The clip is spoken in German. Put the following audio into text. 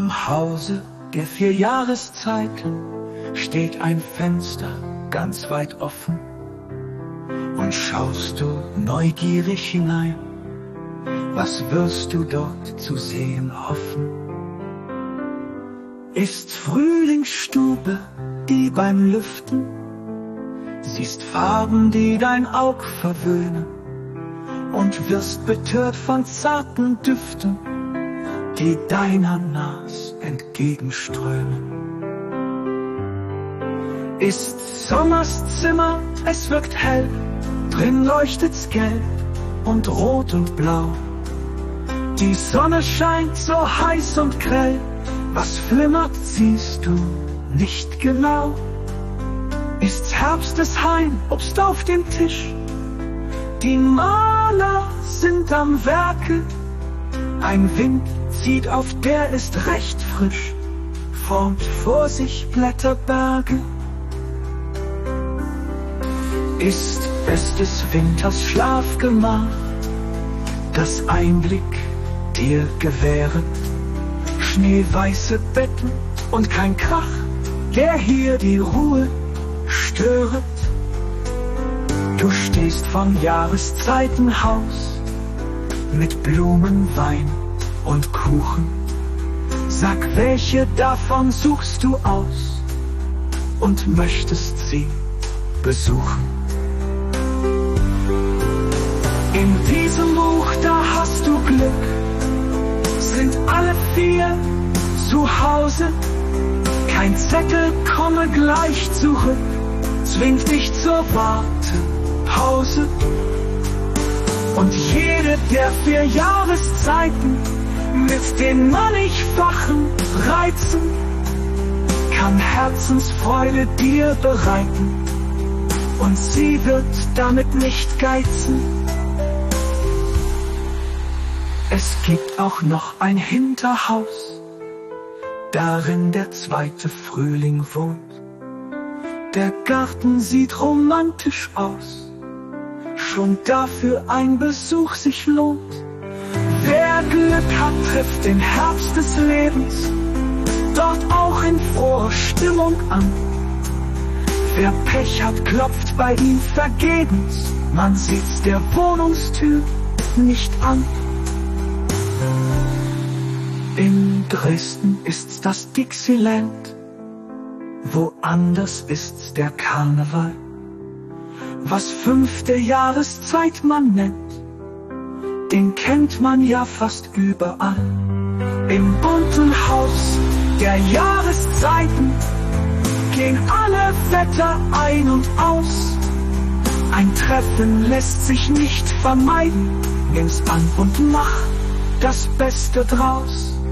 Am Hause der 4 Jahreszeiten steht ein Fenster ganz weit offen, und schaust du neugierig hinein, was wirst du dort zu sehen hoffen? Ist Frühlingsstube, die beim Lüften, siehst Farben, die dein Aug verwöhnen, und wirst betört von zarten Düften, die deiner Nas entgegenströmen. Ist Sommers Zimmer, es wirkt hell, drin leuchtet's gelb und rot und blau. Die Sonne scheint so heiß und grell, was flimmert, siehst du nicht genau. Ist's Herbstes Heim, Obst auf dem Tisch, die Maler sind am Werke, ein Wind zieht auf, der ist recht frisch, formt vor sich Blätterberge. Ist es des Winters Schlafgemach, das Einblick dir gewähret, schneeweiße Betten und kein Krach, der hier die Ruhe störet. Du stehst vom Jahreszeitenhaus mit Blumen, Wein und Kuchen. Sag, welche davon suchst du aus und möchtest sie besuchen? In diesem Buch, da hast du Glück, sind alle 4 zu Hause. Kein Zettel, komme gleich zurück, zwingt dich zur Wartepause. Und jede der 4 Jahreszeiten mit den mannigfachen Reizen kann Herzensfreude dir bereiten, und sie wird damit nicht geizen. Es gibt auch noch ein Hinterhaus, darin der 2. Frühling wohnt. Der Garten sieht romantisch aus, schon dafür ein Besuch sich lohnt. Wer Glück hat, trifft den Herbst des Lebens dort auch in froher Stimmung an. Wer Pech hat, klopft bei ihm vergebens, man sieht's der Wohnungstür nicht an. In Dresden ist's das Dixieland, woanders ist's der Karneval. Was 5. Jahreszeit man nennt, den kennt man ja fast überall. Im bunten Haus der Jahreszeiten gehen alle Wetter ein und aus. Ein Treffen lässt sich nicht vermeiden, nimm's an und mach das Beste draus.